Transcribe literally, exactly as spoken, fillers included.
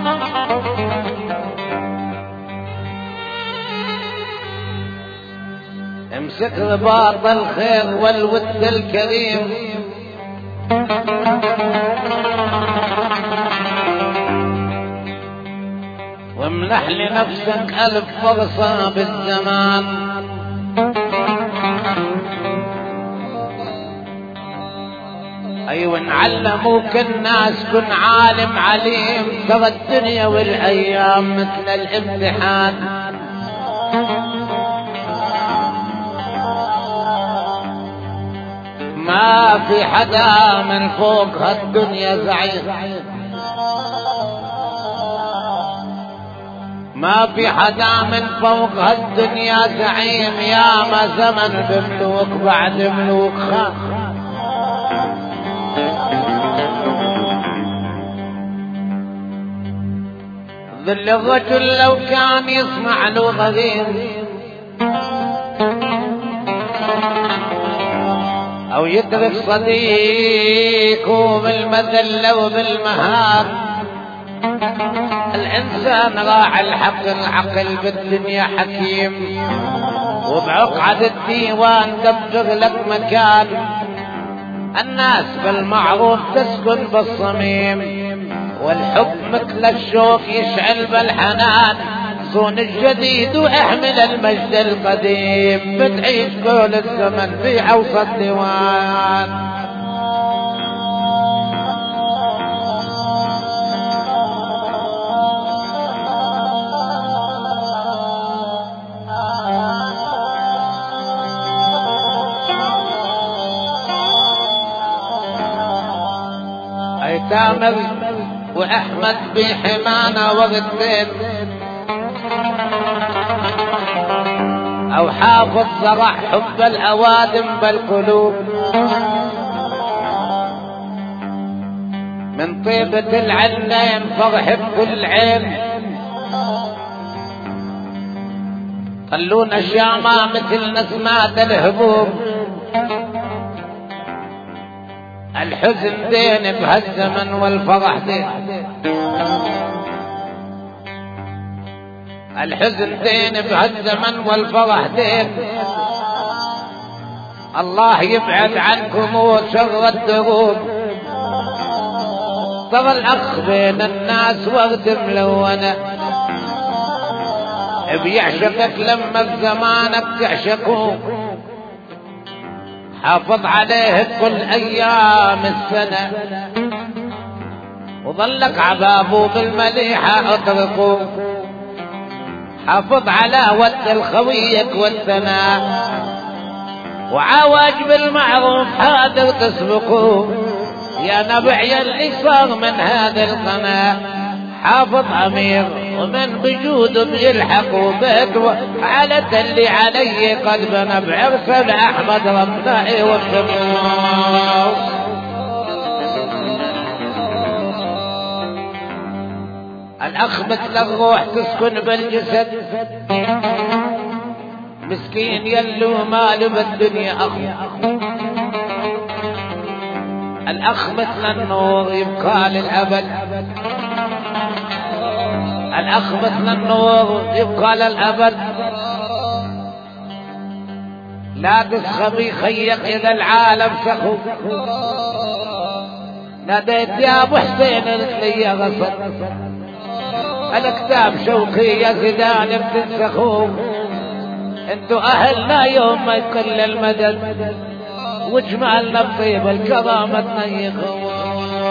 امسك رباط الخير والود الكريم، وامنح لنفسك ألف فرصة بالزمان. أيوة نعلموك الناس كن عالم عليم، ترى الدنيا والأيام مثل الامتحان. ما في حدا من فوق هالدنيا زعيم، ما في حدا من فوق هالدنيا زعيم. يا ما زمن بملوك بعد ملوك خان. ظل الرجل لو كان يسمع له غريب، أو يدرك صديقه بالمذلة وبالمهار. الإنسان راعى الحق العقل بالدنيا حكيم، وبعقعد الديوان دبر لك مكان. الناس بالمعروف تسكن بالصميم، والحب مثل الشوك يشعل بالحنان. صون الجديد واحمل المجد القديم، بتعيش كل الزمن في اوسط ديوان. ايتام واحمد بحمانا وغدين، او حافظ زرع حب الاوادم بالقلوب. من طيبة العلين فرح بكل عين، خلونا شامة مثل نسمات الهبوب. الحزن دين بهالزمن والفرح دين، الحزن دين بهالزمن والفرح دين. الله يبعد عنكم وشر الدروب. ترى الأخ بين الناس ورد ملونة، بيعشقك لما بزمانك تعشقه. حافظ عليه كل أيام السنة، وظلك عبابه بالمليحة اطرقه. حافظ على ود الخويك والثناء، وعواج بالمعروف حاضر تسبقه. يا نبع يلي صار من هذا القناة، حافظ أمير ومن بجوده بيلحقوا بيت. على اللي علي قد بنى بعرسل أحمد ربنائي والسماء. الأخ مثل الروح تسكن بالجسد، مسكين يلو ماله بالدنيا أخ. الأخ مثل النور يبقى للأبد، الأخ مثل النور يبقى للأبد. لا تسخبي خيق إذا العالم سخو. ناديت يا أبو حسين رسلي غصب، الكتاب شوقي يا زيدان بتنسخوه. انتو أهلنا يوم ما يقل المدد، وجمالنا بطيب الكرامة تنيخوه.